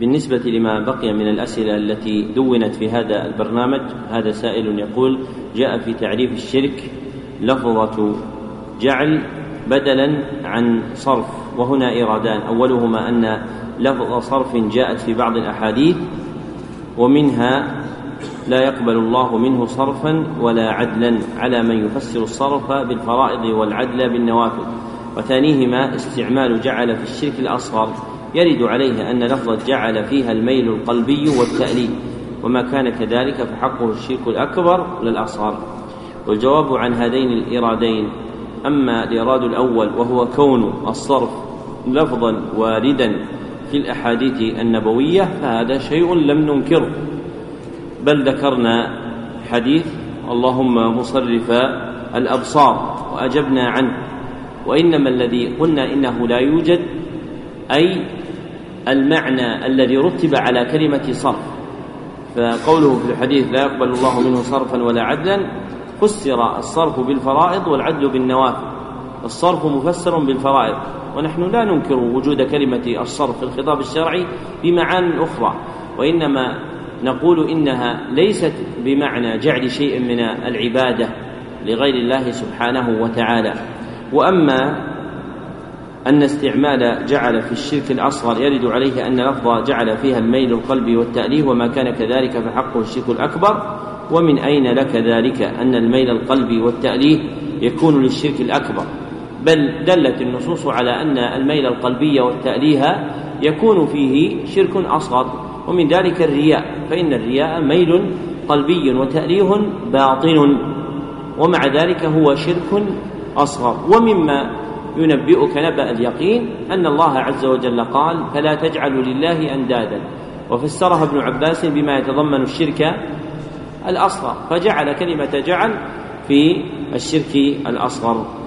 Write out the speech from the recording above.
بالنسبة لما بقي من الأسئلة التي دونت في هذا البرنامج، هذا سائل يقول: جاء في تعريف الشرك لفظة جعل بدلا عن صرف، وهنا إيرادان: أولهما أن لفظ صرف جاءت في بعض الأحاديث ومنها لا يقبل الله منه صرفا ولا عدلا، على من يفسر الصرف بالفرائض والعدل بالنوافل. وثانيهما استعمال جعل في الشرك الأصغر، يرد عليه أن لفظ جعل فيها الميل القلبي والتأليف، وما كان كذلك فحقه الشرك الأكبر للأصغر. والجواب عن هذين الإيرادين: أما الإيراد الأول وهو كون الصرف لفظا واردا في الأحاديث النبوية فهذا شيء لم ننكره، بل ذكرنا حديث اللهم مصرف الأبصار وأجبنا عنه، وإنما الذي قلنا إنه لا يوجد أي المعنى الذي رتب على كلمة صرف. فقوله في الحديث لا يقبل الله منه صرفا ولا عدلا فسر الصرف بالفرائض والعدل بالنوافل. الصرف مفسر بالفرائض، ونحن لا ننكر وجود كلمة الصرف في الخطاب الشرعي بمعان أخرى، وإنما نقول إنها ليست بمعنى جعل شيء من العبادة لغير الله سبحانه وتعالى. وأما أن استعمال جعل في الشرك الأصغر يرد عليه أن لفظ جعل فيها الميل القلبي والتأليه، وما كان كذلك فحقه الشرك الأكبر. ومن أين لك ذلك أن الميل القلبي والتأليه يكون للشرك الأكبر؟ بل دلت النصوص على أن الميل القلبي والتأليه يكون فيه شرك أصغر، ومن ذلك الرياء، فإن الرياء ميل قلبي وتأليه باطن، ومع ذلك هو شرك أصغر. ومما ينبئك نبأ اليقين أن الله عز وجل قال فلا تجعلوا لله أندادا، وفسرها ابن عباس بما يتضمن الشرك الأصغر، فجعل كلمة جعل في الشرك الأصغر.